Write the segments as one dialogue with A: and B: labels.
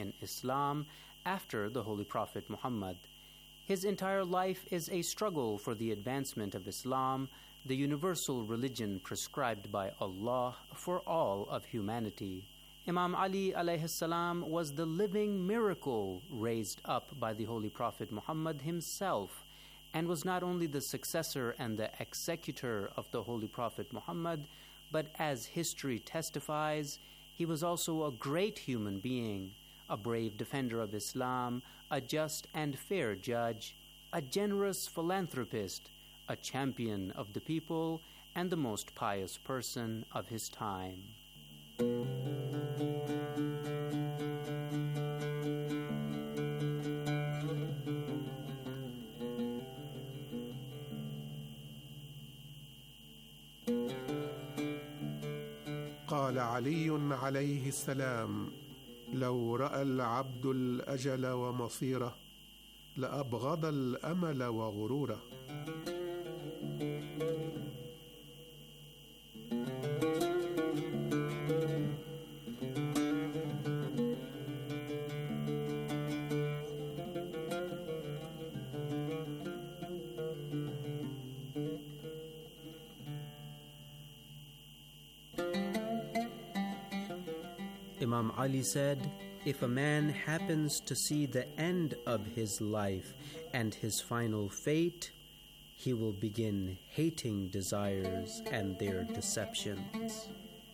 A: in Islam after the Holy Prophet Muhammad. His entire life is a struggle for the advancement of Islam, the universal religion prescribed by Allah for all of humanity. Imam Ali alayhi salam was the living miracle raised up by the Holy Prophet Muhammad himself, and was not only the successor and the executor of the Holy Prophet Muhammad, but as history testifies, he was also a great human being, a brave defender of Islam, a just and fair judge, a generous philanthropist, a champion of the people, and the most pious person of his time.
B: قال علي عليه السلام: لو رأى العبد الأجل ومصيره لأبغض الأمل وغروره.
A: Imam Ali said, "If a man happens to see the end of his life and his final fate, he will begin hating desires and their deceptions."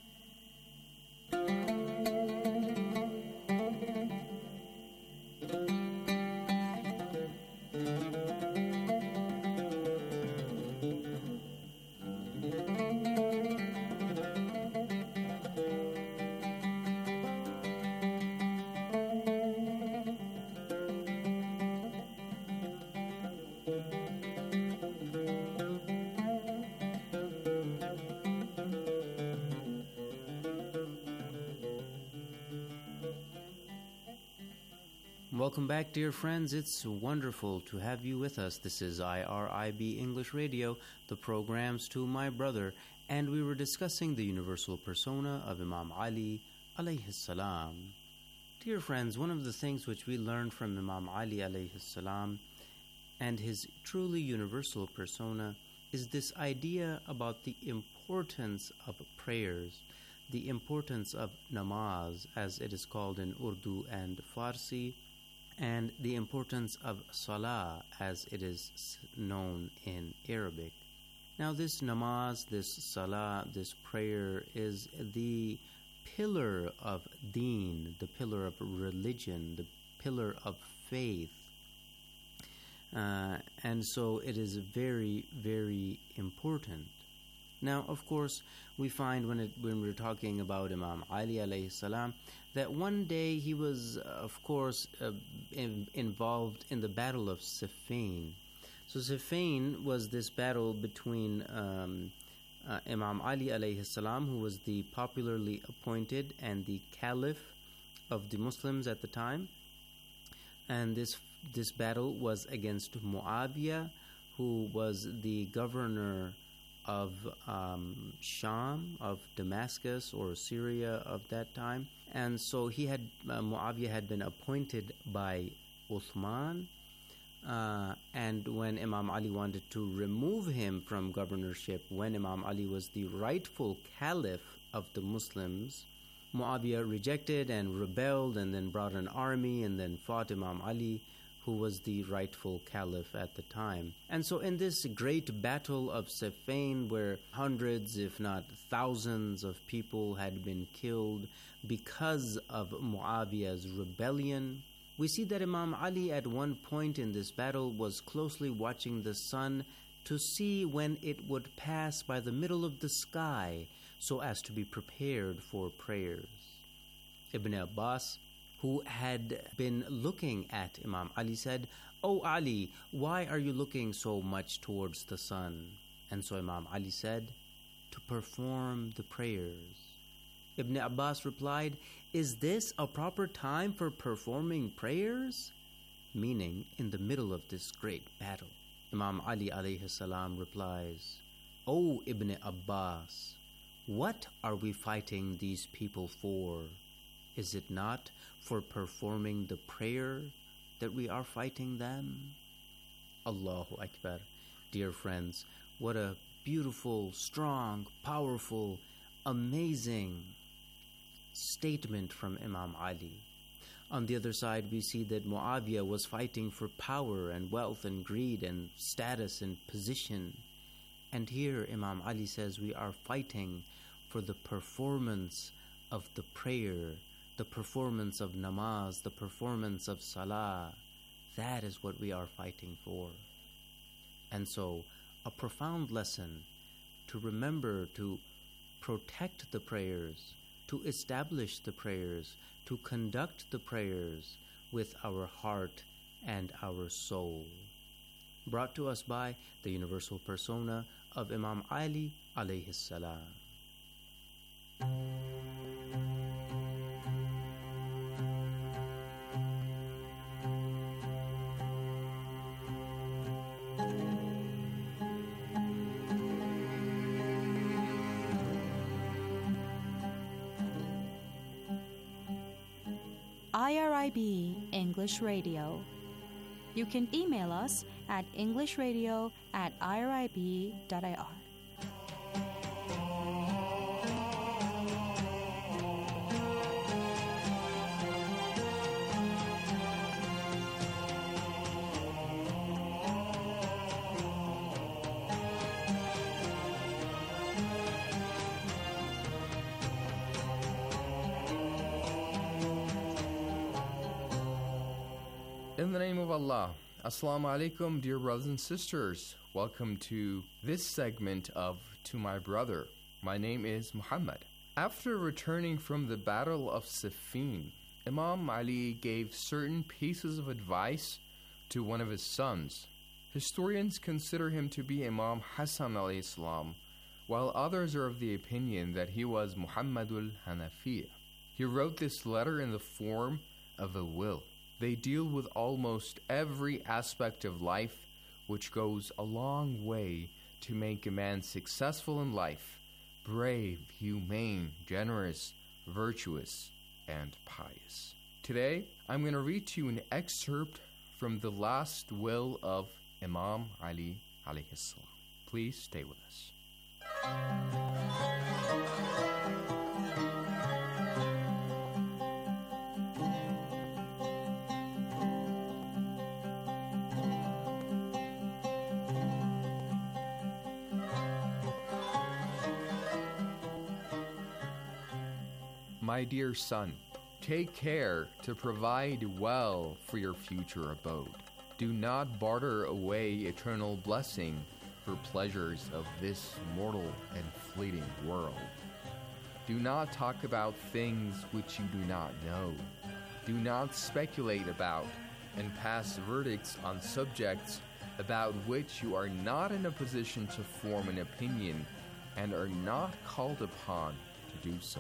A: Welcome back, dear friends. It's wonderful to have you with us. This is IRIB English Radio, the programs to my brother, and we were discussing the universal persona of Imam Ali alayhi salam. Dear friends, one of the things which we learned from Imam Ali alayhi salam and his truly universal persona is this idea about the importance of prayers, the importance of namaz, as it is called in Urdu and Farsi, and the importance of salah, as it is known in Arabic. Now, this namaz, this salah, this prayer is the pillar of deen, the pillar of religion, the pillar of faith. And so it is very, very important. Now, of course, we find when we're talking about Imam Ali alayhi salam, that one day he was, of course, involved in the Battle of Siffin. So Siffin was this battle between Imam Ali alayhi salam, who was the popularly appointed and the caliph of the Muslims at the time. And this battle was against Muawiyah, who was the governor of Sham, of Damascus or Syria of that time. And so Muawiyah had been appointed by Uthman, and when Imam Ali wanted to remove him from governorship, when Imam Ali was the rightful caliph of the Muslims, Muawiyah rejected and rebelled and then brought an army and then fought Imam Ali, who was the rightful caliph at the time. And so in this great battle of Siffin, where hundreds, if not thousands of people had been killed because of Muawiyah's rebellion, we see that Imam Ali at one point in this battle was closely watching the sun to see when it would pass by the middle of the sky so as to be prepared for prayers. Ibn Abbas, who had been looking at Imam Ali, said, "O Ali, why are you looking so much towards the sun?" And so Imam Ali said, "To perform the prayers." Ibn Abbas replied, "Is this a proper time for performing prayers?" Meaning, in the middle of this great battle. Imam Ali alayhi salam replies, "O Ibn Abbas, what are we fighting these people for? Is it not for performing the prayer that we are fighting them? Allahu Akbar. Dear friends, what a beautiful, strong, powerful, amazing statement from Imam Ali. On the other side, we see that Muawiyah was fighting for power and wealth and greed and status and position. And here Imam Ali says we are fighting for the performance of the prayer, the performance of namaz, the performance of salah. That is what we are fighting for. And so, a profound lesson to remember to protect the prayers, to establish the prayers, to conduct the prayers with our heart and our soul. Brought to us by the universal persona of Imam Ali alayhi salam.
C: IRIB English Radio. You can email us at englishradio@irib.ir.
D: In the name of Allah, Assalamu alaikum, dear brothers and sisters. Welcome to this segment of To My Brother. My name is Muhammad. After returning from the Battle of Siffin, Imam Ali gave certain pieces of advice to one of his sons. Historians consider him to be Imam Hassan alayhi salam, while others are of the opinion that he was Muhammadul Hanafiya. He wrote this letter in the form of a will. They deal with almost every aspect of life, which goes a long way to make a man successful in life, brave, humane, generous, virtuous, and pious. Today, I'm going to read to you an excerpt from the last will of Imam Ali alayhi salam. Please stay with us. My dear son, take care to provide well for your future abode. Do not barter away eternal blessing for pleasures of this mortal and fleeting world. Do not talk about things which you do not know. Do not speculate about and pass verdicts on subjects about which you are not in a position to form an opinion and are not called upon to do so.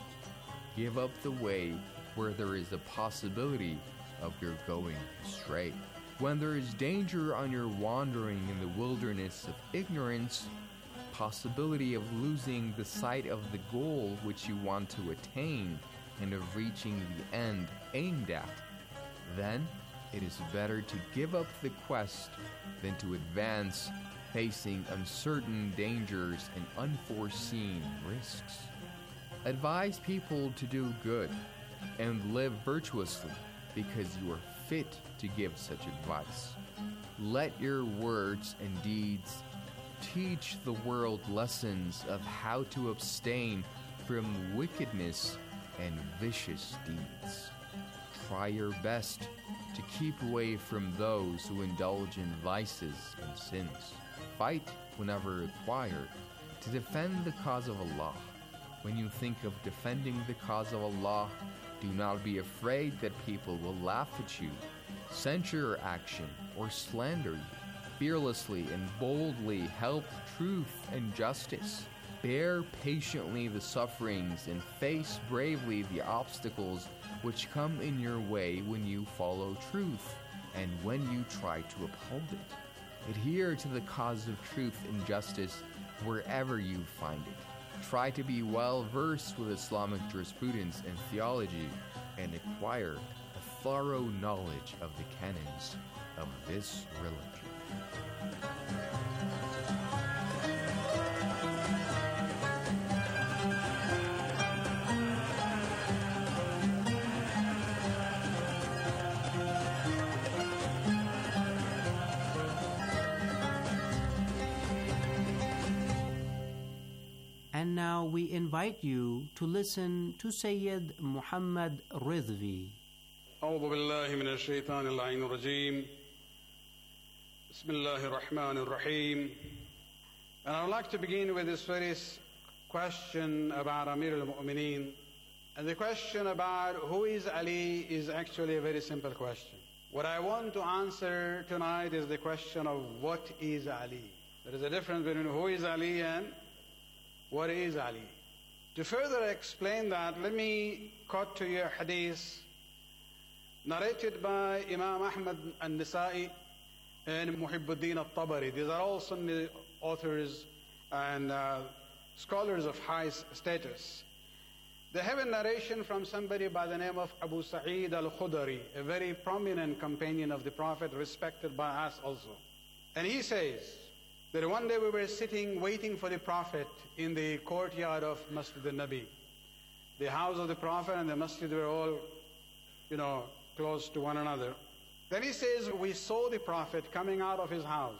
D: Give up the way where there is a possibility of your going astray. When there is danger on your wandering in the wilderness of ignorance, possibility of losing the sight of the goal which you want to attain and of reaching the end aimed at, then it is better to give up the quest than to advance facing uncertain dangers and unforeseen risks. Advise people to do good and live virtuously because you are fit to give such advice. Let your words and deeds teach the world lessons of how to abstain from wickedness and vicious deeds. Try your best to keep away from those who indulge in vices and sins. Fight whenever required to defend the cause of Allah. When you think of defending the cause of Allah, do not be afraid that people will laugh at you, censure your action, or slander you. Fearlessly and boldly help truth and justice. Bear patiently the sufferings and face bravely the obstacles which come in your way when you follow truth and when you try to uphold it. Adhere to the cause of truth and justice wherever you find it. Try to be well versed with Islamic jurisprudence and theology and acquire a thorough knowledge of the canons of this religion.
A: And now we invite you to listen to Sayyid Muhammad Ridvi.
E: أعوذ بالله من الشيطان اللعين الرجيم. بسم الله الرحمن الرحيم. And I would like to begin with this very question about Amir al-Mu'mineen. And the question about who is Ali is actually a very simple question. What I want to answer tonight is the question of what is Ali. There is a difference between who is Ali and what is Ali. To further explain that, let me quote to you a hadith narrated by Imam Ahmad al-Nasa'i and Muhibbuddin al-Tabari. These are all Sunni authors and scholars of high status. They have a narration from somebody by the name of Abu Sa'id al-Khudri, a very prominent companion of the Prophet, respected by us also. And he says that one day we were sitting waiting for the Prophet in the courtyard of Masjid al-Nabi. The house of the Prophet and the masjid were all, close to one another. Then he says, we saw the Prophet coming out of his house,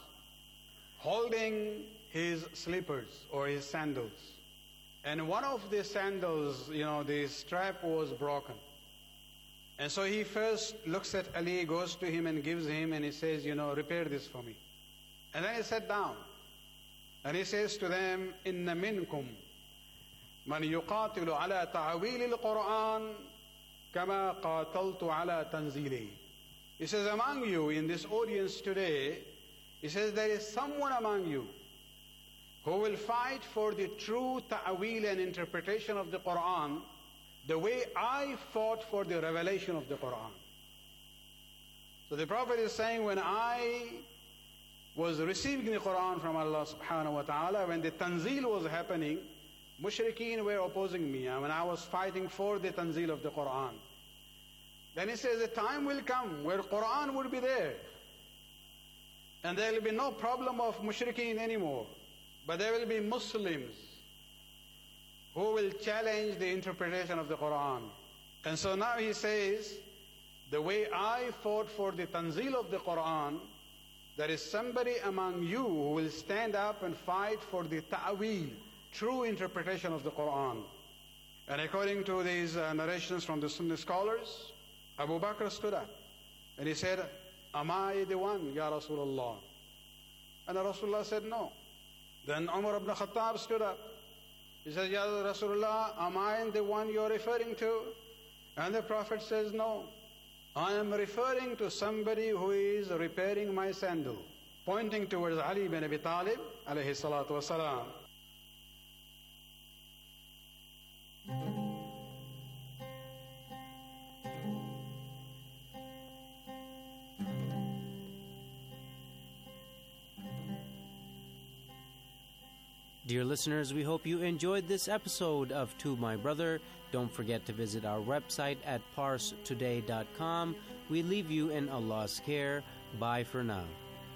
E: holding his slippers or his sandals. And one of the sandals, the strap was broken. And so he first looks at Ali, goes to him and gives him, and he says, repair this for me. And then he sat down. And he says to them, إِنَّ مِنْكُمْ مَنْ يُقَاتِلُ عَلَى تَعْوِيلِ الْقُرْآنِ كَمَا قَاتَلْتُ عَلَى تَنْزِيلِهِ. He says, among you in this audience today, he says, there is someone among you who will fight for the true ta'wil and interpretation of the Quran the way I fought for the revelation of the Quran. So the Prophet is saying, when I was receiving the Quran from Allah subhanahu wa ta'ala, when the tanzil was happening, mushrikeen were opposing me, and when I was fighting for the tanzil of the Quran. Then he says, a time will come where Quran will be there, and there will be no problem of mushrikeen anymore, but there will be Muslims who will challenge the interpretation of the Quran. And so now he says, the way I fought for the tanzil of the Quran, there is somebody among you who will stand up and fight for the ta'wil, true interpretation of the Quran. And according to these narrations from the Sunni scholars, Abu Bakr stood up and he said, am I the one, Ya Rasulullah? And Rasulullah said, no. Then Umar ibn Khattab stood up. He said, Ya Rasulullah, am I the one you're referring to? And the Prophet says, no. I am referring to somebody who is repairing my sandal, pointing towards Ali ibn Abi Talib, alayhi salatu wasalam.
A: Dear listeners, we hope you enjoyed this episode of To My Brother. Don't forget to visit our website at parstoday.com. We leave you in Allah's care. Bye for now.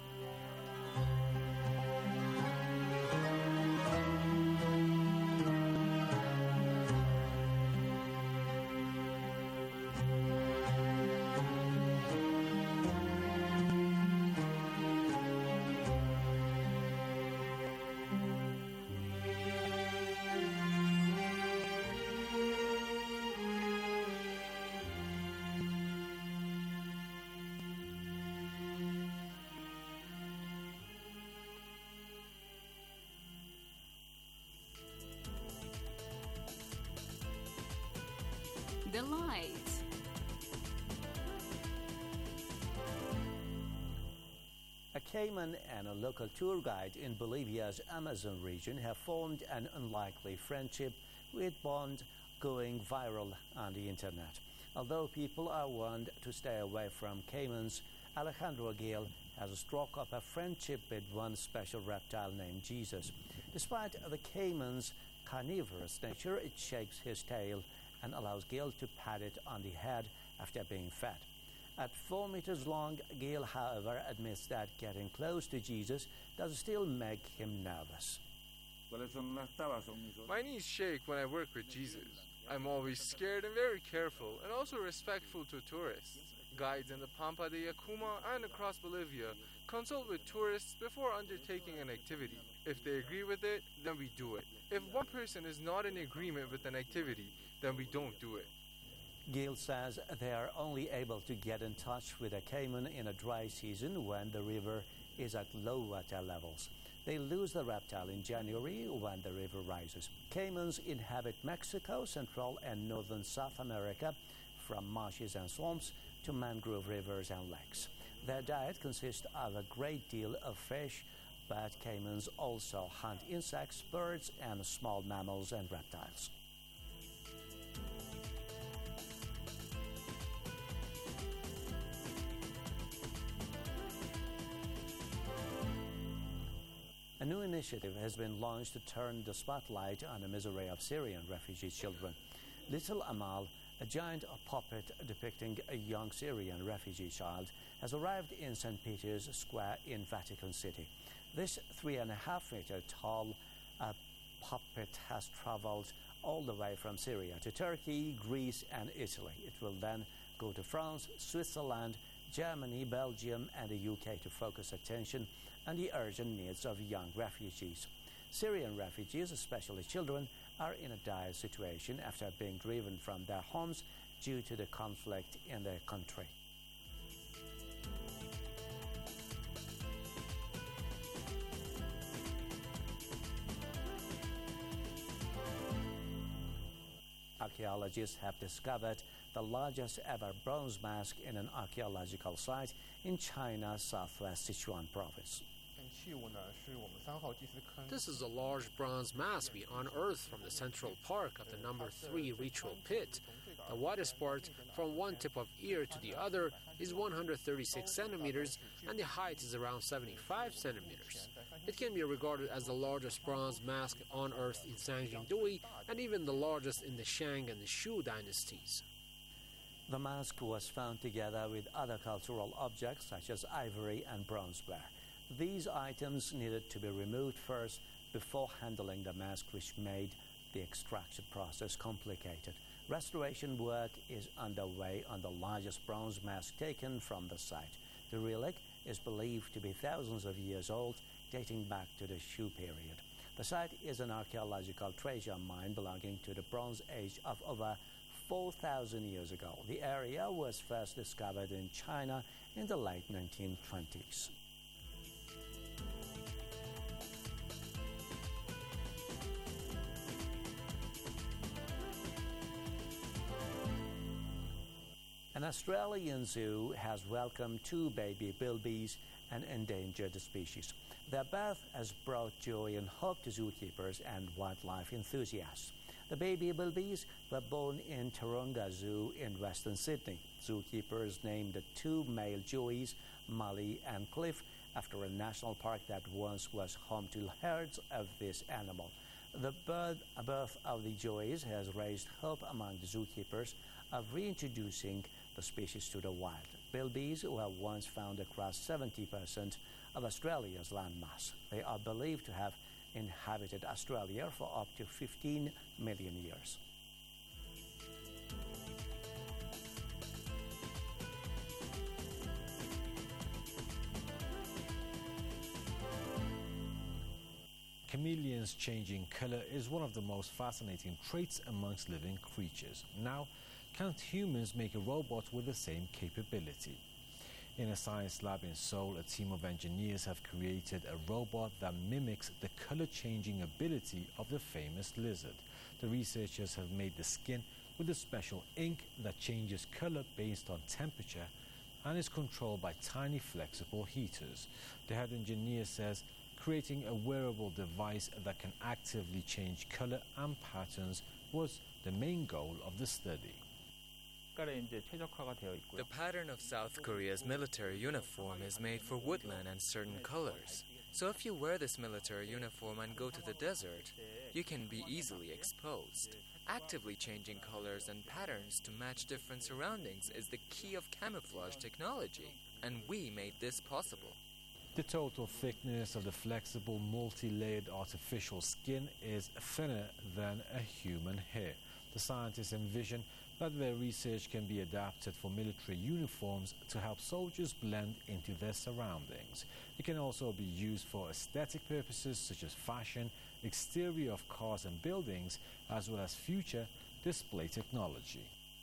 F: The Light.
G: A Cayman and a local tour guide in Bolivia's Amazon region have formed an unlikely friendship with Bond going viral on the internet. Although people are warned to stay away from caimans, Alejandro Aguil has struck up a friendship with one special reptile named Jesus. Despite the caimans carnivorous nature, it shakes his tail and allows Gil to pat it on the head after being fed. At 4 meters long, Gil, however, admits that getting close to Jesus does still make him nervous.
H: My knees shake when I work with Jesus. I'm always scared and very careful, and also respectful to tourists. Guides in the Pampa de Yacuma and across Bolivia consult with tourists before undertaking an activity. If they agree with it, then we do it. If one person is not in agreement with an activity, then we don't do it.
G: Gil says they are only able to get in touch with a caiman in a dry season when the river is at low water levels. They lose the reptile in January when the river rises. Caimans inhabit Mexico, Central and Northern South America, from marshes and swamps to mangrove rivers and lakes. Their diet consists of a great deal of fish, but caimans also hunt insects, birds, and small mammals and reptiles. A new initiative has been launched to turn the spotlight on the misery of Syrian refugee children. Little Amal, a giant puppet depicting a young Syrian refugee child, has arrived in St. Peter's Square in Vatican City. This 3.5-meter tall puppet has traveled all the way from Syria to Turkey, Greece, and Italy. It will then go to France, Switzerland, Germany, Belgium, and the UK to focus attention on the urgent needs of young refugees. Syrian refugees, especially children, are in a dire situation after being driven from their homes due to the conflict in their country. Archaeologists have discovered the largest ever bronze mask in an archaeological site in China's southwest Sichuan province.
I: This is a large bronze mask we unearthed from the central park of the number 3 ritual pit. The widest part, from one tip of ear to the other, is 136 centimeters, and the height is around 75 centimeters. It can be regarded as the largest bronze mask unearthed in Sanjingdui, and even the largest in the Shang and the Shu dynasties.
G: The mask was found together with other cultural objects such as ivory and bronzeware. These items needed to be removed first before handling the mask, which made the extraction process complicated. Restoration work is underway on the largest bronze mask taken from the site. The relic is believed to be thousands of years old, dating back to the Shu period. The site is an archaeological treasure mine belonging to the Bronze Age of over 4,000 years ago. The area was first discovered in China in the late 1920s. An Australian zoo has welcomed 2 baby bilbies, an endangered species. Their birth has brought joy and hope to zookeepers and wildlife enthusiasts. The baby bilbies were born in Taronga Zoo in Western Sydney. Zookeepers named the 2 male joeys, Molly and Cliff, after a national park that once was home to herds of this animal. The birth of the joeys has raised hope among the zookeepers of reintroducing the species to the wild. Bilbies were once found across 70% of Australia's landmass. They are believed to have inhabited Australia for up to 15 million years.
J: Chameleons changing color is one of the most fascinating traits amongst living creatures. Now, can't humans make a robot with the same capability? In a science lab in Seoul, a team of engineers have created a robot that mimics the color-changing ability of the famous lizard. The researchers have made the skin with a special ink that changes color based on temperature and is controlled by tiny flexible heaters. The head engineer says creating a wearable device that can actively change color and patterns was the main goal of the study.
K: The pattern of South Korea's military uniform is made for woodland and certain colors. So if you wear this military uniform and go to the desert, you can be easily exposed. Actively changing colors and patterns to match different surroundings is the key of camouflage technology, and we made this possible.
J: The total thickness of the flexible, multi-layered artificial skin is thinner than a human hair. The scientists envision that their research can be adapted for military uniforms to help soldiers blend into their surroundings. It can also be used for aesthetic purposes such as fashion, exterior of cars and buildings, as well as future display technology.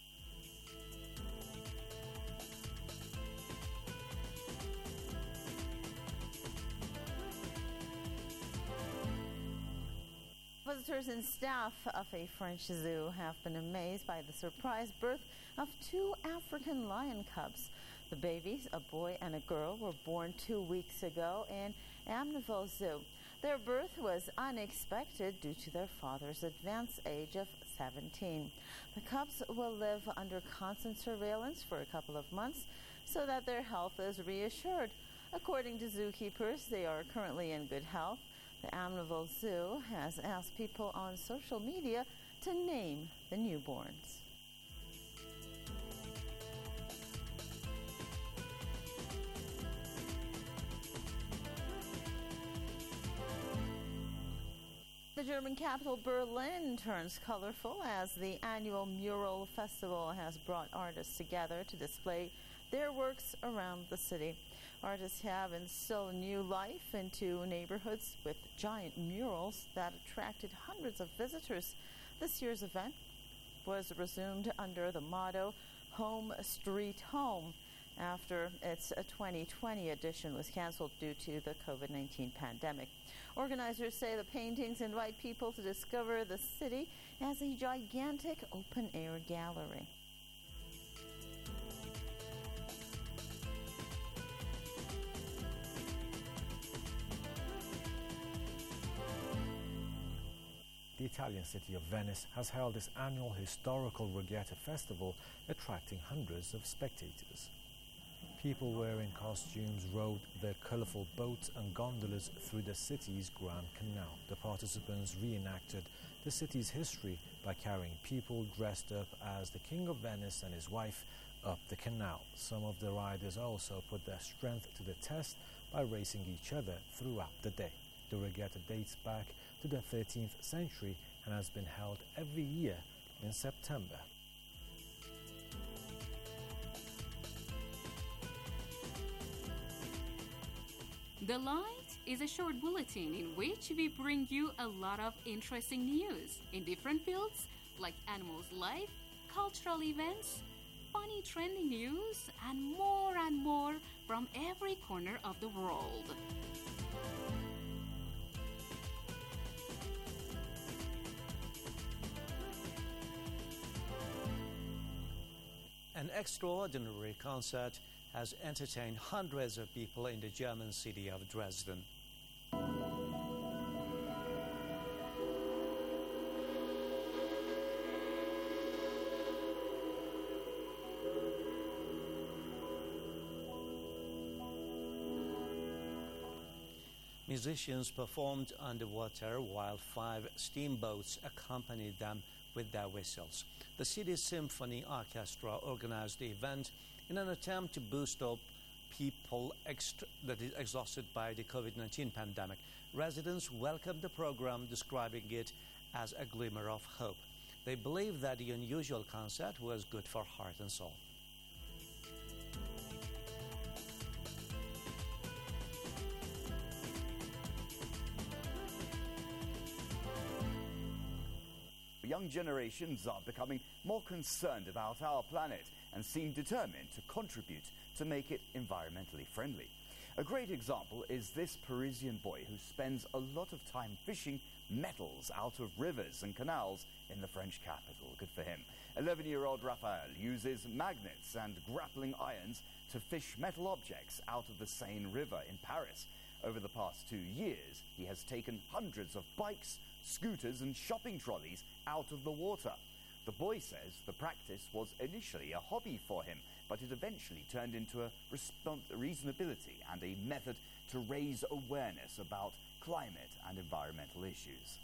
L: Visitors and staff of a French zoo have been amazed by the surprise birth of 2 African lion cubs. The babies, a boy and a girl, were born 2 weeks ago in Amneville Zoo. Their birth was unexpected due to their father's advanced age of 17. The cubs will live under constant surveillance for a couple of months so that their health is reassured. According to zookeepers, they are currently in good health. The Amneville Zoo has asked people on social media to name the newborns. The German capital Berlin turns colorful as the annual mural festival has brought artists together to display their works around the city. Artists have instilled new life into neighborhoods with giant murals that attracted hundreds of visitors. This year's event was resumed under the motto Home Street Home after its 2020 edition was canceled due to the COVID-19 pandemic. Organizers say the paintings invite people to discover the city as a gigantic open-air gallery.
J: The Italian city of Venice has held its annual historical regatta festival, attracting hundreds of spectators. People wearing costumes rode their colorful boats and gondolas through the city's Grand Canal. The participants reenacted the city's history by carrying people dressed up as the King of Venice and his wife up the canal. Some of the riders also put their strength to the test by racing each other throughout the day. The regatta dates back to the 13th century and has been held every year in September.
F: The Light is a short bulletin in which we bring you a lot of interesting news in different fields like animals' life, cultural events, funny trending news, and more from every corner of the world.
G: An extraordinary concert has entertained hundreds of people in the German city of Dresden. Musicians performed underwater while 5 steamboats accompanied them with their whistles. The city's symphony orchestra organized the event in an attempt to boost up people that is exhausted by the COVID-19 pandemic. Residents welcomed the program, describing it as a glimmer of hope. They believe that the unusual concert was good for heart and soul.
M: Young generations are becoming more concerned about our planet and seem determined to contribute to make it environmentally friendly. A great example is this Parisian boy who spends a lot of time fishing metals out of rivers and canals in the French capital. Good for him. 11-year-old Raphael uses magnets and grappling irons to fish metal objects out of the Seine River in Paris. Over the past 2 years, he has taken hundreds of bikes, scooters and shopping trolleys out of the water. The boy says the practice was initially a hobby for him, but it eventually turned into a reasonability and a method to raise awareness about climate and environmental issues.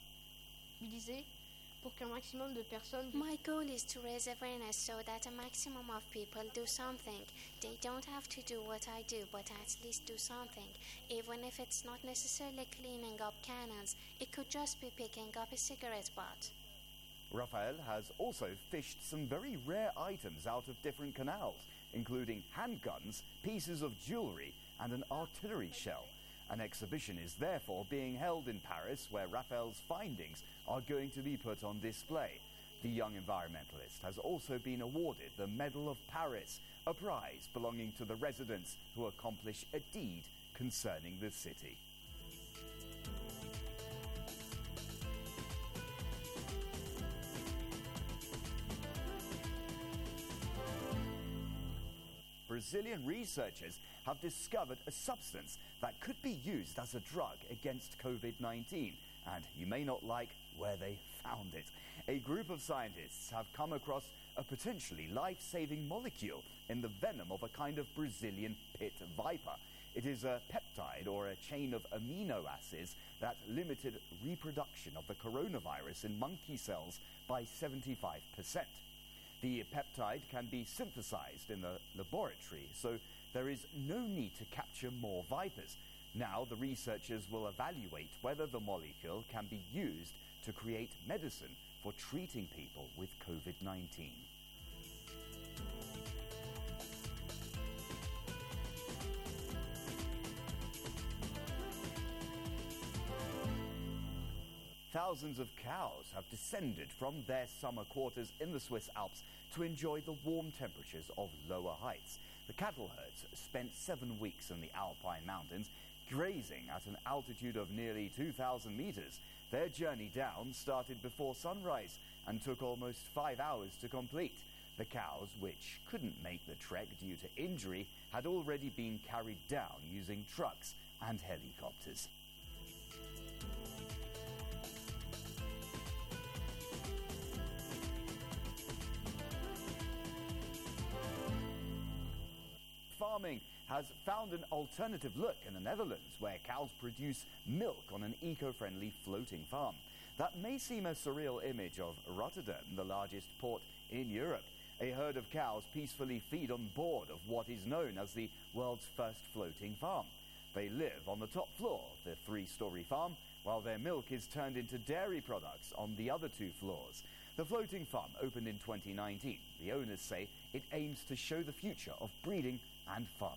N: My goal is to raise awareness so that a maximum of people do something. They don't have to do what I do, but at least do something. Even if it's not necessarily cleaning up cannons, it could just be picking up a cigarette butt.
M: Rafael has also fished some very rare items out of different canals, including handguns, pieces of jewelry, and an artillery shell. An exhibition is therefore being held in Paris where Rafael's findings are going to be put on display. The young environmentalist has also been awarded the Medal of Paris, a prize belonging to the residents who accomplish a deed concerning the city. Brazilian researchers have discovered a substance that could be used as a drug against COVID-19, and you may not like where they found it. A group of scientists have come across a potentially life-saving molecule in the venom of a kind of Brazilian pit viper. It is a peptide or a chain of amino acids that limited reproduction of the coronavirus in monkey cells by 75%. The peptide can be synthesized in the laboratory, so there is no need to capture more vipers. Now the researchers will evaluate whether the molecule can be used to create medicine for treating people with COVID-19. Thousands of cows have descended from their summer quarters in the Swiss Alps to enjoy the warm temperatures of lower heights. The cattle herds spent 7 weeks in the Alpine mountains, grazing at an altitude of nearly 2,000 meters. Their journey down started before sunrise and took almost 5 hours to complete. The cows, which couldn't make the trek due to injury, had already been carried down using trucks and helicopters. Farming has found an alternative look in the Netherlands, where cows produce milk on an eco-friendly floating farm. That may seem a surreal image of Rotterdam, the largest port in Europe. A herd of cows peacefully feed on board of what is known as the world's first floating farm. They live on the top floor of the 3-story farm, while their milk is turned into dairy products on the other 2 floors. The floating farm opened in 2019. The owners say it aims to show the future of breeding and farming.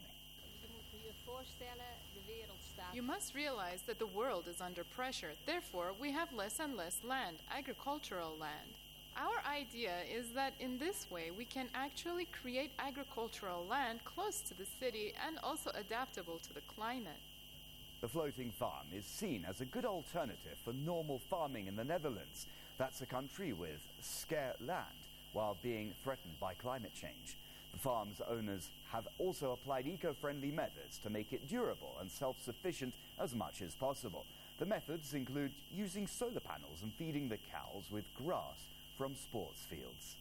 O: You must realize that the world is under pressure. Therefore, we have less and less land, agricultural land. Our idea is that in this way we can actually create agricultural land close to the city and also adaptable to the climate.
M: The floating farm is seen as a good alternative for normal farming in the Netherlands. That's a country with scarce land while being threatened by climate change. The farm's owners have also applied eco-friendly methods to make it durable and self-sufficient as much as possible. The methods include using solar panels and feeding the cows with grass from sports fields.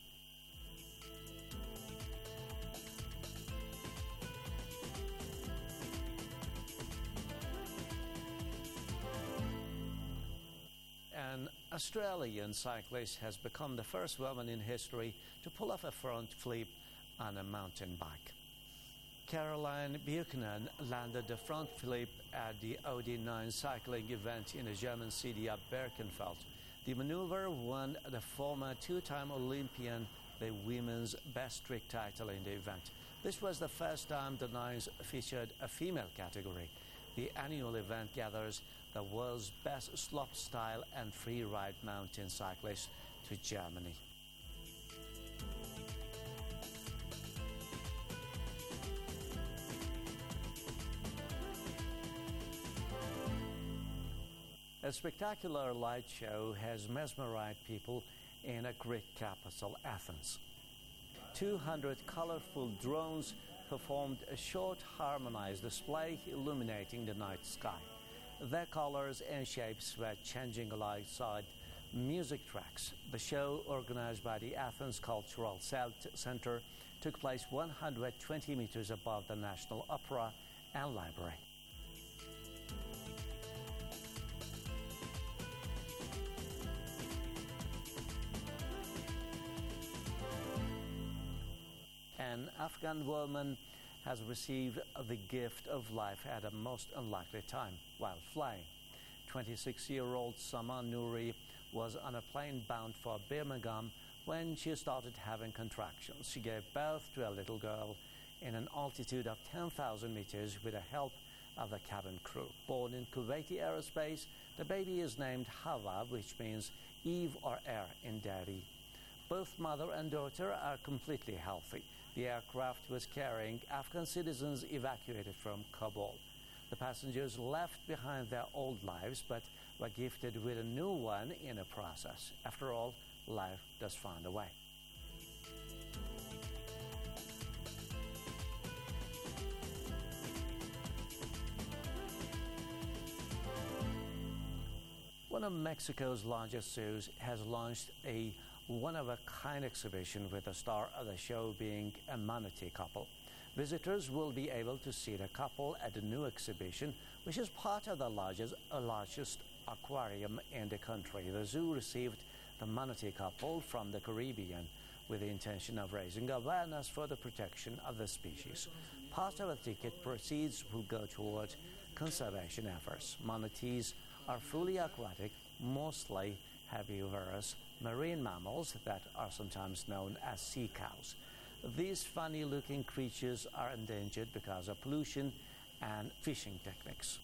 G: An Australian cyclist has become the first woman in history to pull off a front flip on a mountain bike. Caroline Buchanan landed the front flip at the OD9 cycling event in the German city of Birkenfeld. The maneuver won the former 2-time Olympian the women's best trick title in the event. This was the first time the Nines featured a female category. The annual event gathers the world's best slopestyle and free-ride mountain cyclists to Germany. A spectacular light show has mesmerized people in a Greek capital, Athens. 200 colorful drones performed a short harmonized display illuminating the night sky. Their colors and shapes were changing alongside music tracks. The show, organized by the Athens Cultural Center, took place 120 meters above the National Opera and Library. An Afghan woman has received the gift of life at a most unlikely time while flying. 26-year-old Sama Nouri was on a plane bound for Birmingham when she started having contractions. She gave birth to a little girl in an altitude of 10,000 meters with the help of the cabin crew. Born in Kuwaiti aerospace, the baby is named Hawa, which means Eve or air in Dari. Both mother and daughter are completely healthy. The aircraft was carrying Afghan citizens evacuated from Kabul. The passengers left behind their old lives, but were gifted with a new one in the process. After all, life does find a way. One of Mexico's largest zoos has launched a one-of-a-kind exhibition with the star of the show being a manatee couple. Visitors will be able to see the couple at the new exhibition, which is part of the largest aquarium in the country. The zoo received the manatee couple from the Caribbean with the intention of raising awareness for the protection of the species. Part of the ticket proceeds will go toward conservation efforts. Manatees are fully aquatic, mostly herbivorous marine mammals that are sometimes known as sea cows. These funny-looking creatures are endangered because of pollution and fishing techniques.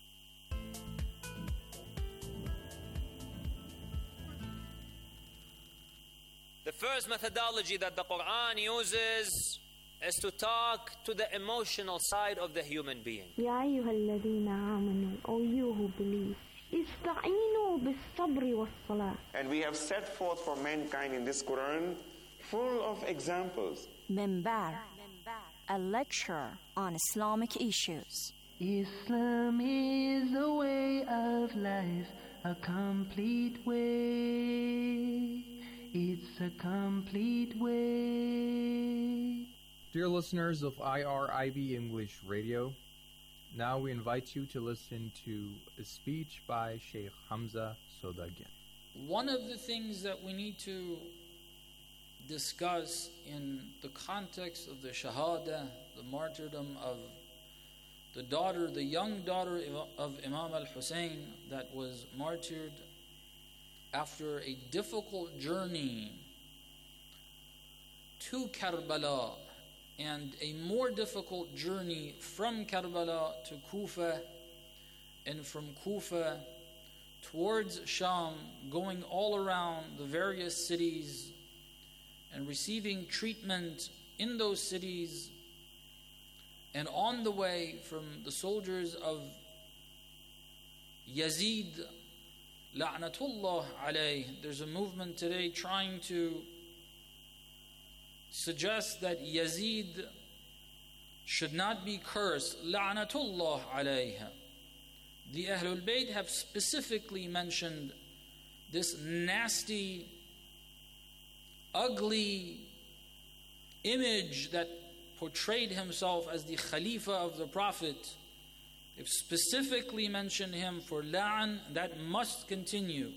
P: The first methodology that the Quran uses is to talk to the emotional side of the human being.
Q: يا أيها الذين آمنوا, O you who believe, استعينوا بالصبر والصلاة.
R: And we have set forth for mankind in this Quran full of examples.
C: Minbar, a lecture on Islamic issues.
S: Islam is a way of life, a complete way. It's a complete way.
D: Dear listeners of IRIB English Radio, now we invite you to listen to a speech by Sheikh Hamza Sodagian.
T: One of the things that we need to discuss in the context of the Shahada, the martyrdom of the young daughter of Imam al-Hussein that was martyred after a difficult journey to Karbala and a more difficult journey from Karbala to Kufa, and from Kufa towards Sham, going all around the various cities and receiving treatment in those cities, and on the way from the soldiers of Yazid La'natullah alayh. There's a movement today trying to suggest that Yazid should not be cursed. La'natullah alayha. The Ahlul Bayt have specifically mentioned this nasty, ugly image that portrayed himself as the Khalifa of the Prophet. They've specifically mentioned him for la'an. That must continue.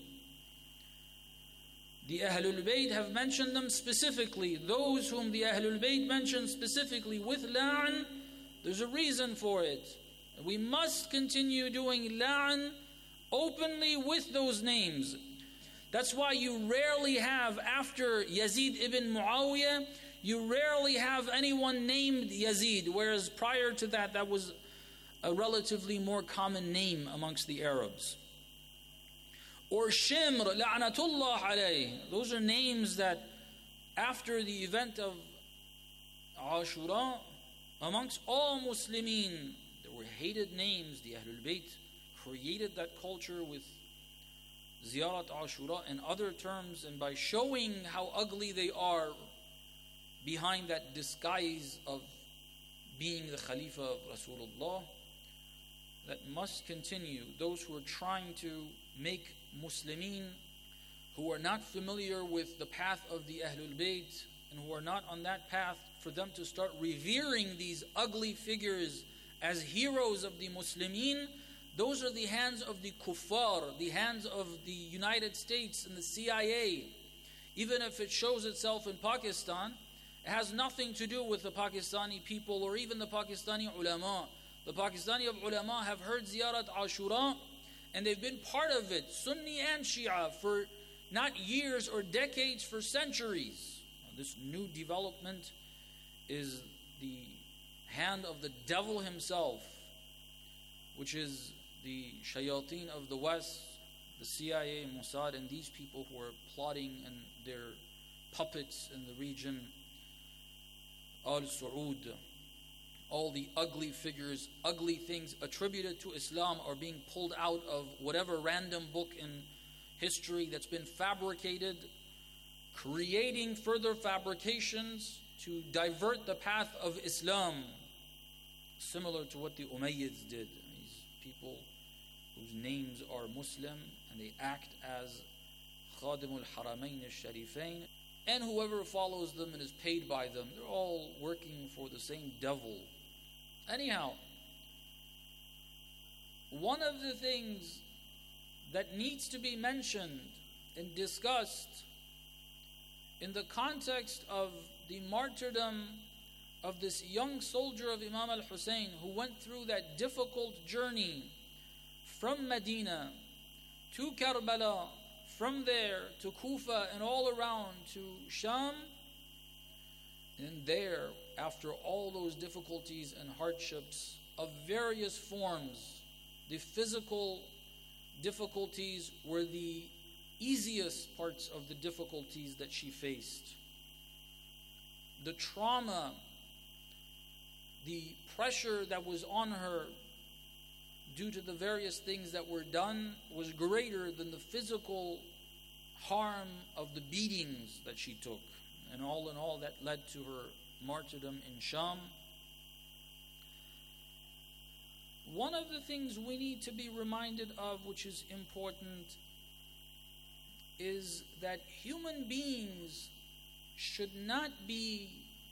T: The Ahlul Bayt have mentioned them specifically. Those whom the Ahlul Bayt mentioned specifically with la'an, there's a reason for it. We must continue doing la'an openly with those names. That's why you rarely have, after Yazid ibn Muawiyah, you rarely have anyone named Yazid, whereas prior to that, that was a relatively more common name amongst the Arabs. Or Shimr, La'natullah alayh. Those are names that after the event of Ashura, amongst all Muslimin, there were hated names. The Ahlul Bayt created that culture with Ziyarat Ashura and other terms, and by showing how ugly they are behind that disguise of being the Khalifa of Rasulullah, that must continue. Those who are trying to make Muslimin who are not familiar with the path of the Ahlul Bayt and who are not on that path, for them to start revering these ugly figures as heroes of the Muslimin, those are the hands of the kuffar, the hands of the United States and the CIA. Even if it shows itself in Pakistan, it has nothing to do with the Pakistani people or even the Pakistani ulama. The Pakistani ulama have heard Ziyarat Ashura and they've been part of it, Sunni and Shia, for not years or decades, for centuries. This new development is the hand of the devil himself, which is the shayateen of the West, the CIA, Mossad, and these people who are plotting and their puppets in the region, Al Saud. All the ugly figures, ugly things attributed to Islam are being pulled out of whatever random book in history that's been fabricated, creating further fabrications to divert the path of Islam, similar to what the Umayyads did. These people whose names are Muslim and they act as Khadim al-Haramain al-Sharifain, and whoever follows them and is paid by them, they're all working for the same devil. Anyhow, one of the things that needs to be mentioned and discussed in the context of the martyrdom of this young soldier of Imam al-Hussein who went through that difficult journey from Medina to Karbala, from there to Kufa and all around to Sham, and there, after all those difficulties and hardships of various forms, the physical difficulties were the easiest parts of the difficulties that she faced. The trauma, the pressure that was on her due to the various things that were done was greater than the physical harm of the beatings that she took. And all in all, that led to her martyrdom in Sham. One of the things we need to be reminded of, which is important, is that human beings should not be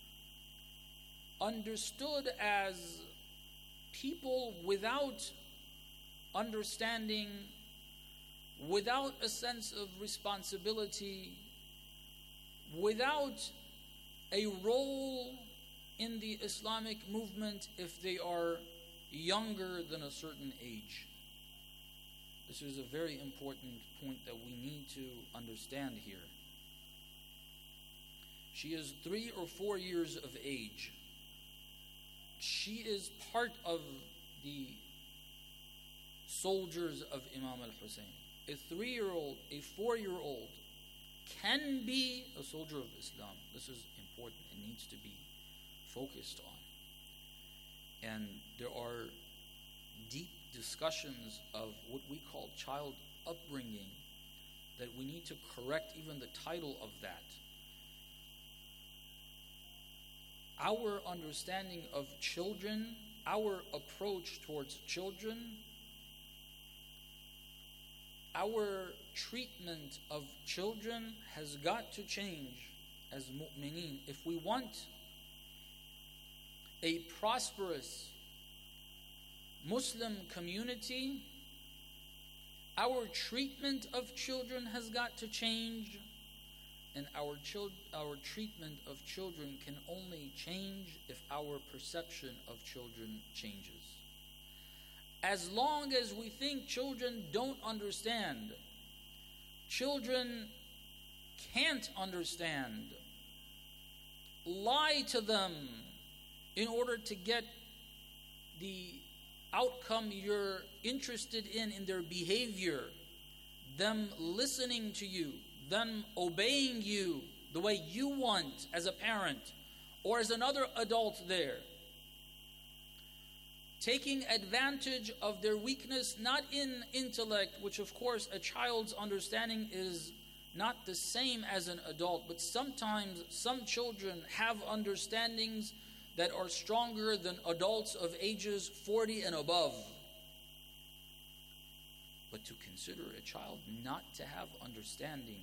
T: understood as people without understanding, without a sense of responsibility, without a role in the Islamic movement if they are younger than a certain age. This is a very important point that we need to understand here. She is 3 or 4 years of age. She is part of the soldiers of Imam al-Hussein. A 3-year-old, a 4-year-old can be a soldier of Islam. This is important. It needs to be focused on. And there are deep discussions of what we call child upbringing that we need to correct even the title of that. Our understanding of children, our approach towards children, our treatment of children has got to change as mu'mineen. If we want a prosperous Muslim community, our treatment of children has got to change, and our treatment of children can only change if our perception of children changes. As long as we think children don't understand, children can't understand, lie to them in order to get the outcome you're interested in their behavior, them listening to you, them obeying you the way you want as a parent or as another adult there, taking advantage of their weakness, not in intellect, which of course a child's understanding is not the same as an adult, but sometimes some children have understandings that are stronger than adults of ages 40 and above. but to consider a child not to have understanding,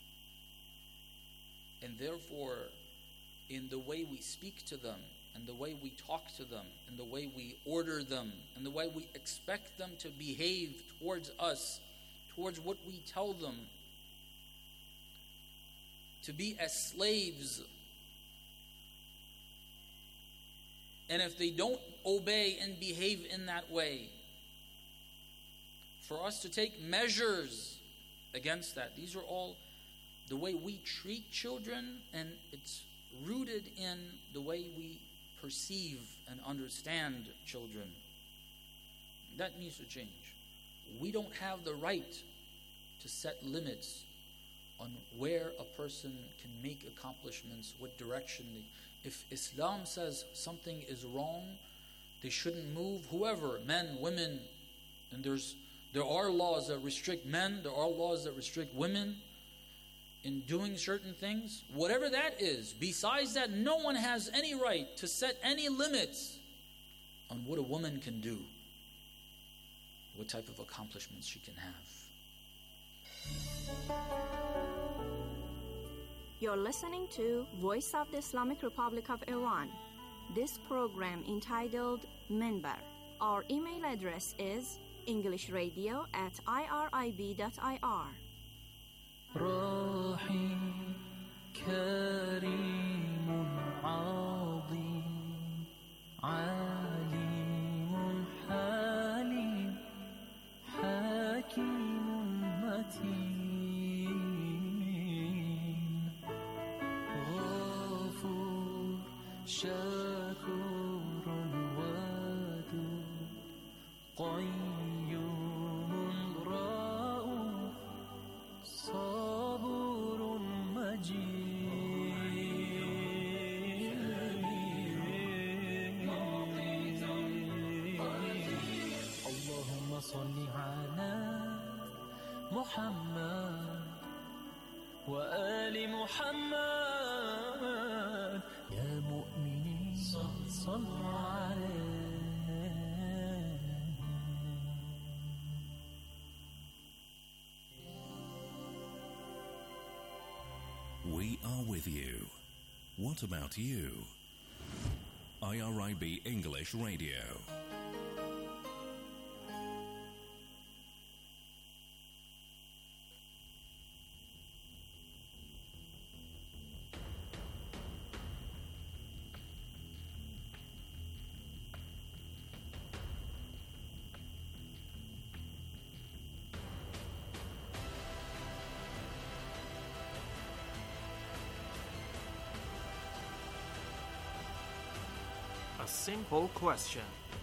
T: and therefore in the way we speak to them, and the way we talk to them, and the way we order them, and the way we expect them to behave towards us, towards what we tell them, to be as slaves. And if they don't obey and behave in that way, for us to take measures against that. These are all the way we treat children, and it's rooted in the way we perceive and understand children. That needs to change. We don't have the right to set limits on where a person can make accomplishments, what direction. If Islam says something is wrong, they shouldn't move, whoever, men, women, and there are laws that restrict men, there are laws that restrict women in doing certain things. Whatever that is, besides that, no one has any right to set any limits on what a woman can do, what type of accomplishments she can have.
C: You're listening to Voice of the Islamic Republic of Iran. This program entitled Minbar. Our email address is englishradio@irib.ir.
S: رحيم كريم عظيم عليم حليم حكيم متين غفور شكور ودود قيوم رؤوف صبور مجيد اللهم صل على محمد وآل محمد يا مؤمنين صلوا عليه.
U: We are with you. What about you? IRIB English Radio.
V: A simple question.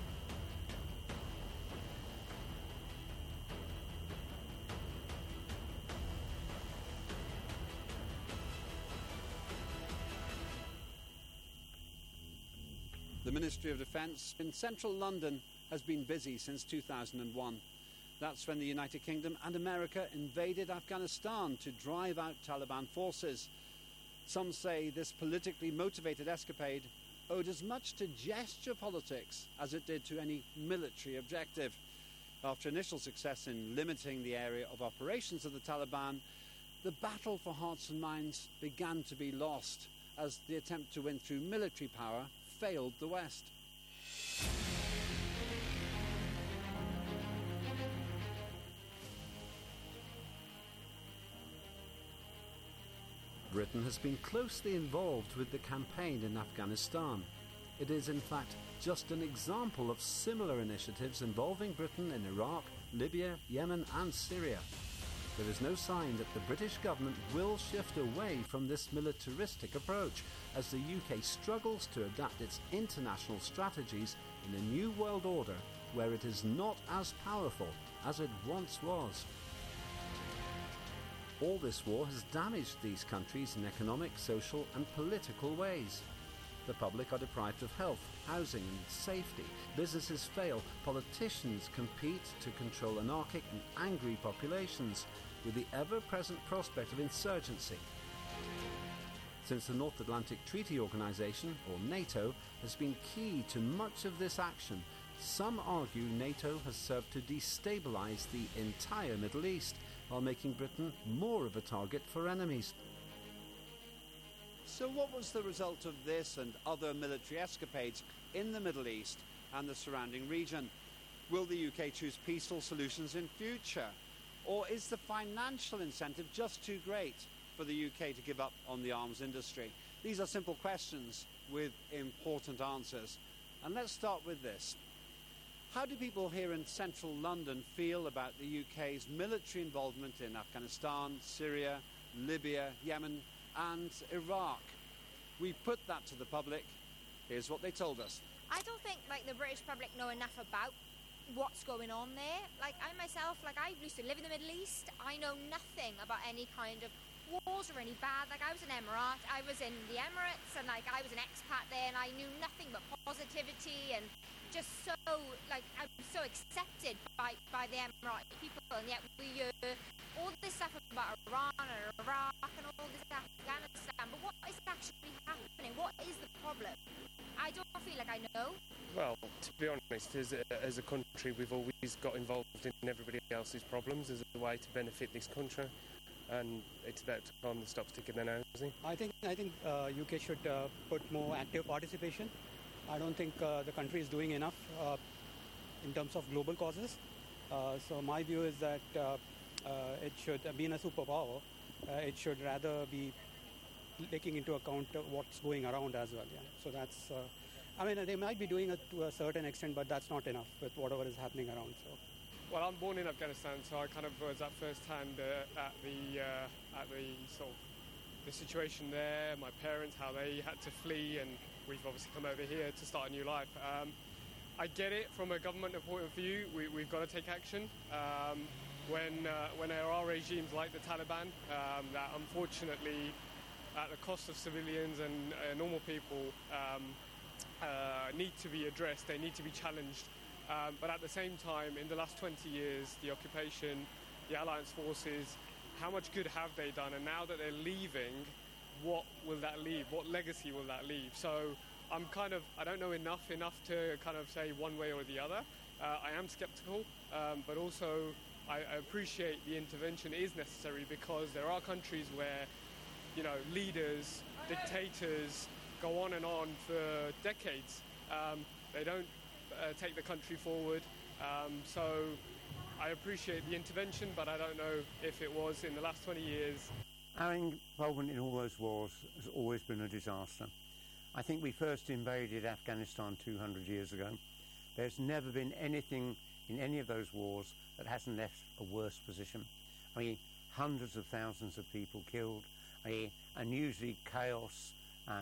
W: The Ministry of Defence in central London has been busy since 2001. That's when the United Kingdom and America invaded Afghanistan to drive out Taliban forces. Some say this politically motivated escapade owed as much to gesture politics as it did to any military objective. After initial success in limiting the area of operations of the Taliban, the battle for hearts and minds began to be lost as the attempt to win through military power failed the West. Britain has been closely involved with the campaign in Afghanistan. It is, in fact, just an example of similar initiatives involving Britain in Iraq, Libya, Yemen and Syria. There is no sign that the British government will shift away from this militaristic approach as the UK struggles to adapt its international strategies in a new world order where it is not as powerful as it once was. All this war has damaged these countries in economic, social and political ways. The public are deprived of health, housing and safety. Businesses fail. Politicians compete to control anarchic and angry populations with the ever-present prospect of insurgency. Since the North Atlantic Treaty Organization, or NATO, has been key to much of this action, Some argue NATO has served to destabilise the entire Middle East, while making Britain more of a target for enemies. So what was the result of this and other military escapades in the Middle East and the surrounding region? Will the UK choose peaceful solutions in future? Or is the financial incentive just too great for the UK to give up on the arms industry? These are simple questions with important answers. And let's start with this. How do people here in central London feel about the UK's military involvement in Afghanistan, Syria, Libya, Yemen and Iraq? We put that to the public. Here's what they told us.
A: I don't think the British public know enough about what's going on there. I myself, I used to live in the Middle East. I know nothing about any kind of wars or any bad. I was an Emirate. I was in the Emirates and I was an expat there and I knew nothing but positivity and just so I'm so accepted by the Emirate people, and yet we all this stuff about Iran and Iraq and all this Afghanistan, but what is actually happening? What is the problem? I don't feel like I know.
B: Well, to be honest, as a country, we've always got involved in everybody else's problems as a way to benefit this country, and it's about time to stop sticking their nose in.
E: I think UK should put more active participation. I don't think the country is doing enough in terms of global causes. So my view is that it should, being a superpower, it should rather be taking into account what's going around as well. Yeah. So that's, they might be doing it to a certain extent, but that's not enough with whatever is happening around. So.
X: Well, I'm born in Afghanistan, so I kind of was at first hand at the sort of the situation there. My parents, how they had to flee, and we've obviously come over here to start a new life. I get it from a government point of view. We've got to take action. When there are regimes like the Taliban that unfortunately, at the cost of civilians and normal people, need to be addressed, they need to be challenged. But at the same time, in the last 20 years, the occupation, the alliance forces, how much good have they done? And now that they're leaving, what will that leave? What legacy will that leave? So I don't know enough to kind of say one way or the other. I am skeptical, but also I appreciate the intervention is necessary, because there are countries where, leaders, dictators go on and on for decades. They don't take the country forward. So I appreciate the intervention, but I don't know if it was in the last 20 years.
Y: Our involvement in all those wars has always been a disaster. I think we first invaded Afghanistan 200 years ago. There's never been anything in any of those wars that hasn't left a worse position. Hundreds of thousands of people killed, and usually chaos.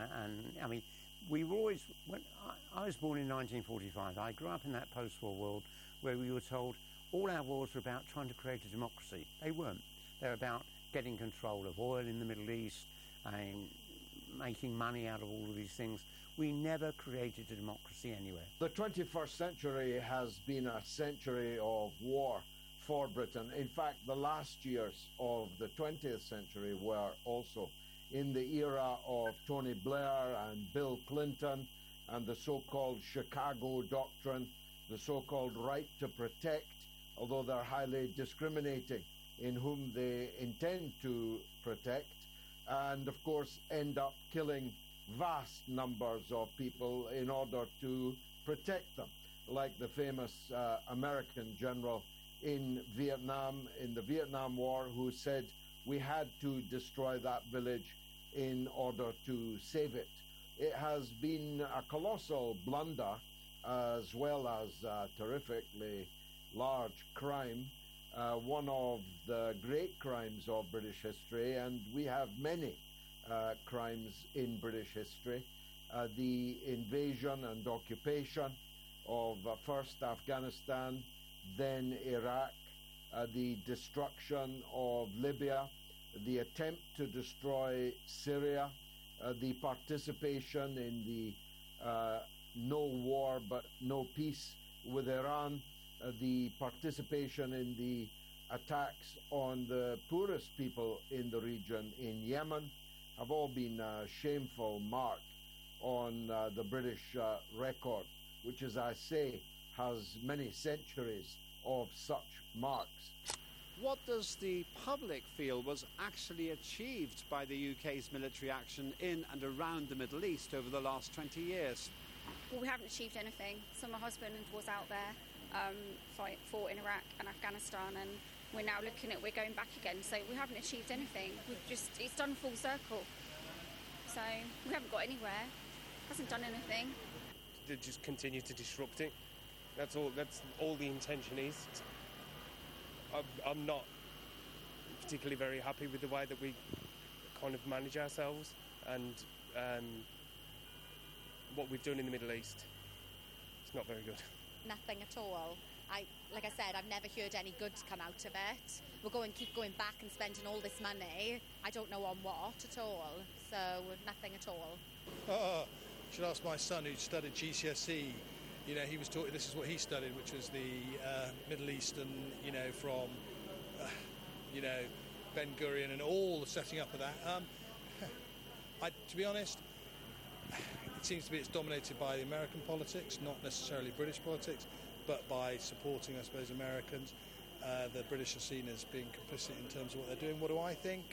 Y: We were always, when I was born in 1945, I grew up in that post-war world where we were told all our wars were about trying to create a democracy. They weren't. They're about getting control of oil in the Middle East and making money out of all of these things. We never created a democracy anywhere.
Z: The 21st century has been a century of war for Britain. In fact, the last years of the 20th century were also in the era of Tony Blair and Bill Clinton and the so-called Chicago Doctrine, the so-called right to protect, although they're highly discriminating in whom they intend to protect, and of course end up killing vast numbers of people in order to protect them, like the famous American general in Vietnam, in the Vietnam War, who said we had to destroy that village in order to save it. It has been a colossal blunder, as well as a terrifically large crime, one of the great crimes of British history, and we have many crimes in British history. The invasion and occupation of first Afghanistan, then Iraq, the destruction of Libya, the attempt to destroy Syria, the participation in the no war but no peace with Iran, the participation in the attacks on the poorest people in the region in Yemen have all been a shameful mark on the British record, which, as I say, has many centuries of such marks.
W: What does the public feel was actually achieved by the UK's military action in and around the Middle East over the last 20 years?
F: Well, we haven't achieved anything. So my husband was out there, fought in Iraq and Afghanistan, and we're now we're going back again. So we haven't achieved anything. It's done full circle. So we haven't got anywhere. Hasn't done anything.
B: They just continue to disrupt it. That's all the intention is. I'm not particularly very happy with the way that we kind of manage ourselves and what we've done in the Middle East. It's not very good.
H: Nothing at all. Like I said, I've never heard any good come out of it. We're keep going back and spending all this money. I don't know on what at all. So nothing at all.
I: You should ask my son who studied GCSE. You know, he was taught, this is what he studied, which was the Middle Eastern, from, Ben Gurion and all the setting up of that. To be honest, it seems to be it's dominated by the American politics, not necessarily British politics, but by supporting, I suppose, Americans. The British are seen as being complicit in terms of what they're doing. What do I think?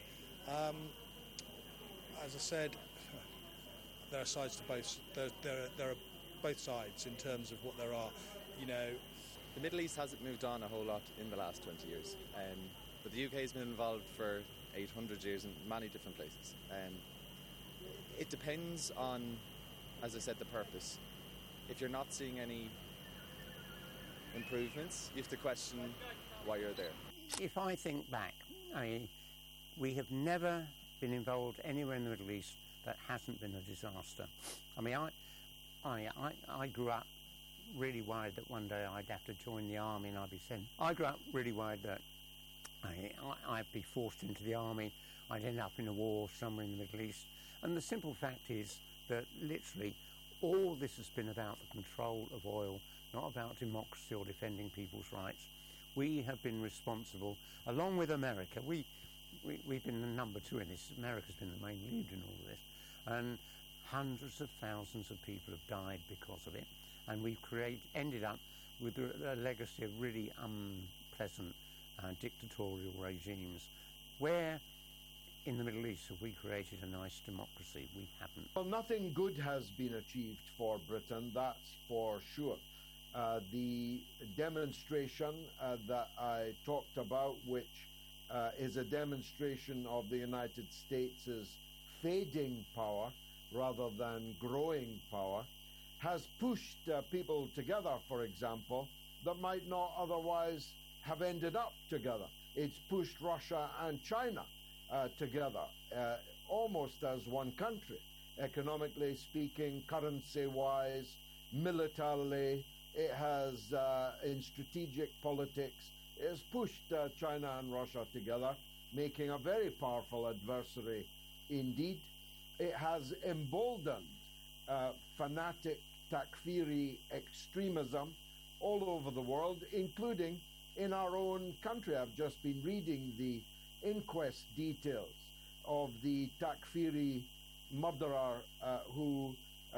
I: As I said, there are sides to both. There are both sides in terms of what there are.
J: The Middle East hasn't moved on a whole lot in the last 20 years, but the UK has been involved for 800 years in many different places. It depends on, as I said, the purpose. If you're not seeing any improvements, you have to question why you're there.
Y: If I think back, we have never been involved anywhere in the Middle East that hasn't been a disaster. I grew up really worried that one day I'd have to join the army and I'd be sent. I grew up really worried that I'd be forced into the army, I'd end up in a war somewhere in the Middle East. And the simple fact is that literally all this has been about the control of oil, not about democracy or defending people's rights. We have been responsible, along with America. We've been the number two in this. America's been the main lead in all of this. And hundreds of thousands of people have died because of it. And we've ended up with a legacy of really unpleasant dictatorial regimes. Where in the Middle East have we created a nice democracy? We haven't.
Z: Well, nothing good has been achieved for Britain, that's for sure. The demonstration that I talked about, which is a demonstration of the United States' fading power rather than growing power, has pushed people together, for example, that might not otherwise have ended up together. It's pushed Russia and China together, almost as one country, economically speaking, currency-wise, militarily. It has, in strategic politics, it has pushed China and Russia together, making a very powerful adversary indeed. It has emboldened fanatic Takfiri extremism all over the world, including in our own country. I've just been reading the inquest details of the Takfiri murderer who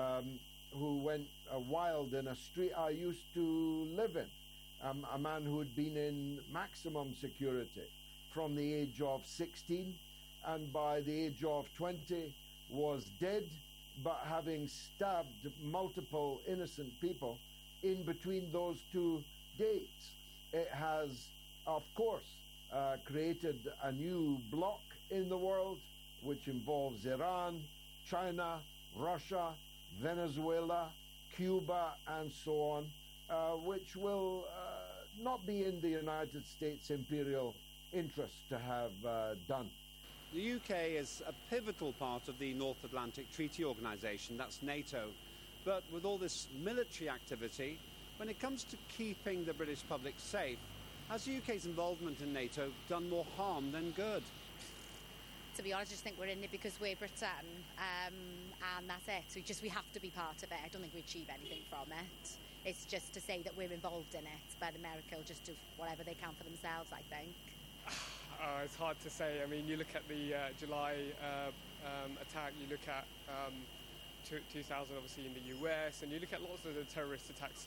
Z: went wild in a street I used to live in, a man who had been in maximum security from the age of 16 and by the age of 20 was dead, but having stabbed multiple innocent people in between those two dates. It has, of course, created a new bloc in the world, which involves Iran, China, Russia, Venezuela, Cuba, and so on, which will not be in the United States' imperial interest to have done.
W: The UK is a pivotal part of the North Atlantic Treaty Organisation, that's NATO. But with all this military activity, when it comes to keeping the British public safe, has the UK's involvement in NATO done more harm than good?
H: To be honest, I just think we're in it because we're Britain, and that's it. So we have to be part of it. I don't think we achieve anything from it. It's just to say that we're involved in it, but America will just do whatever they can for themselves, I think.
X: It's hard to say. I mean, you look at the July attack, you look at 2000 obviously in the US, and you look at lots of the terrorist attacks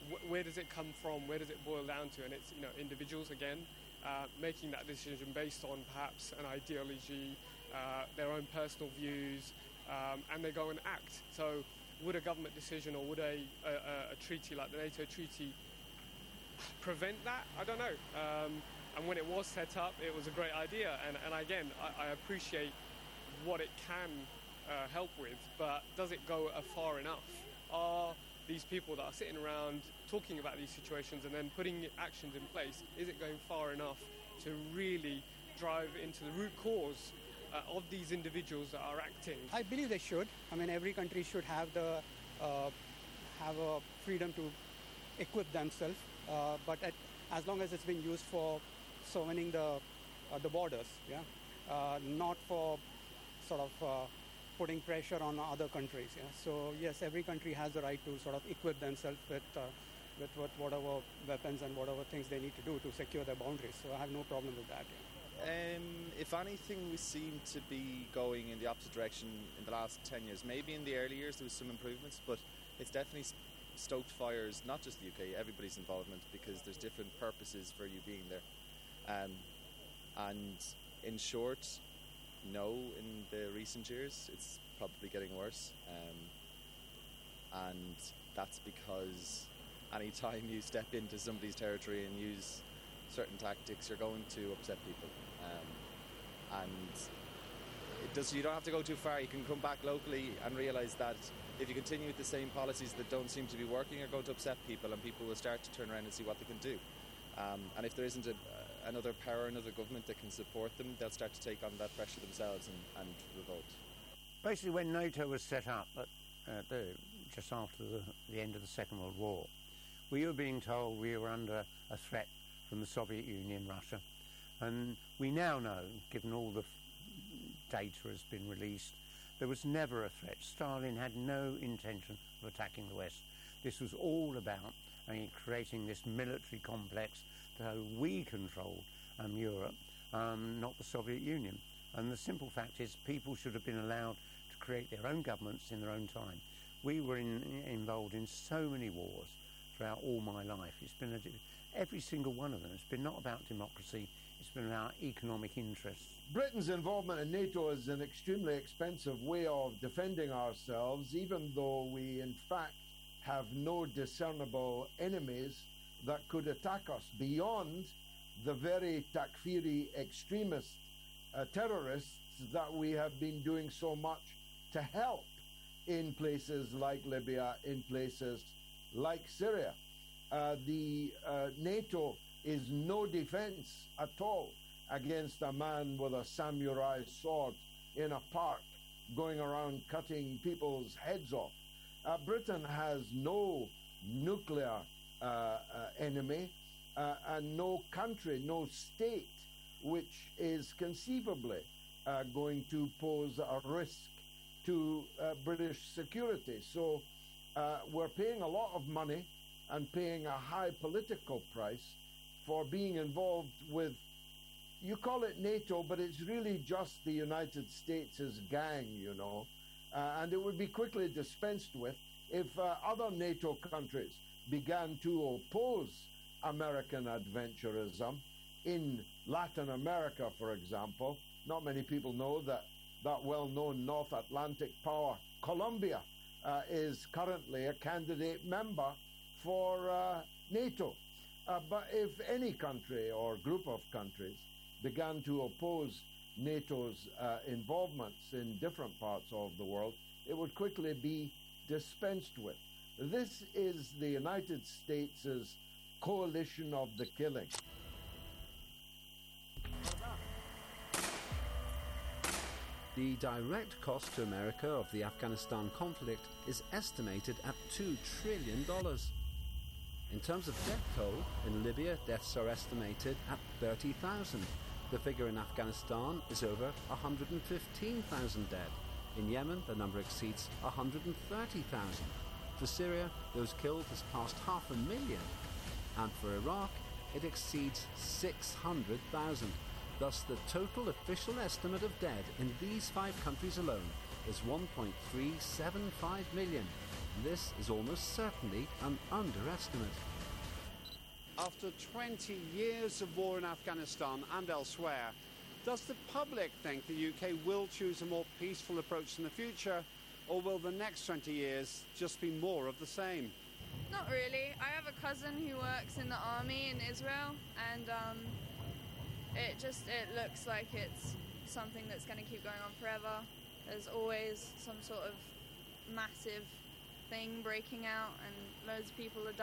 X: where does it come from? Where does it boil down to? And it's, you know, individuals again making that decision based on perhaps an ideology, their own personal views, and they go and act. So would a government decision or would a treaty like the NATO treaty prevent that? I don't know. And when it was set up, it was a great idea. And again, I appreciate what it can help with, but does it go far enough? Are these people that are sitting around talking about these situations and then putting actions in place, is it going far enough to really drive into the root cause of these individuals that are acting?
E: I believe they should. I mean, every country should have the have a freedom to equip themselves, but as long as it's being used for summoning the borders, yeah, not for sort of putting pressure on other countries. Yeah. So yes, every country has the right to sort of equip themselves with whatever weapons and whatever things they need to do to secure their boundaries. So I have no problem with that. Yeah.
J: If anything, we seem to be going in the opposite direction in the last 10 years. Maybe in the early years there was some improvements, but it's definitely stoked fires, not just the UK, everybody's involvement, because there's different purposes for you being there. And in short, no, in the recent years it's probably getting worse, and that's because any time you step into somebody's territory and use certain tactics, you're going to upset people, and you don't have to go too far. You can come back locally and realise that if you continue with the same policies that don't seem to be working, you're going to upset people, and people will start to turn around and see what they can do. And if there isn't another power, another government that can support them, they'll start to take on that pressure themselves and revolt.
Y: Basically, when NATO was set up, just after the end of the Second World War, we were being told we were under a threat from the Soviet Union, Russia. And we now know, given all the data has been released, there was never a threat. Stalin had no intention of attacking the West. This was all about creating this military complex that we controlled Europe, not the Soviet Union. And the simple fact is people should have been allowed to create their own governments in their own time. We were involved in so many wars throughout all my life. It's been every single one of them. It's been not about democracy, it's been about economic interests.
Z: Britain's involvement in NATO is an extremely expensive way of defending ourselves, even though we in fact have no discernible enemies that could attack us beyond the very Takfiri extremist terrorists that we have been doing so much to help in places like Libya, in places like Syria. The NATO is no defense at all against a man with a samurai sword in a park going around cutting people's heads off. Britain has no nuclear enemy and no country, no state which is conceivably going to pose a risk to British security. So we're paying a lot of money and paying a high political price for being involved with, you call it NATO, but it's really just the United States' gang, you know. And it would be quickly dispensed with if other NATO countries began to oppose American adventurism. In Latin America, for example, not many people know that well-known North Atlantic power, Colombia, is currently a candidate member for NATO. But if any country or group of countries began to oppose NATO's involvements in different parts of the world, it would quickly be dispensed with. This is the United States' coalition of the killing.
W: The direct cost to America of the Afghanistan conflict is estimated at $2 trillion. In terms of death toll, in Libya, deaths are estimated at 30,000. The figure in Afghanistan is over 115,000 dead. In Yemen, the number exceeds 130,000. For Syria, those killed has passed 500,000. And for Iraq, it exceeds 600,000. Thus, the total official estimate of dead in these 5 countries alone is 1.375 million. This is almost certainly an underestimate. After 20 years of war in Afghanistan and elsewhere, does the public think the UK will choose a more peaceful approach in the future, or will the next 20 years just be more of the same?
G: Not really. I have a cousin who works in the army in Israel, and it looks like it's something that's going to keep going on forever. There's always some sort of massive thing breaking out, and loads of people are dying.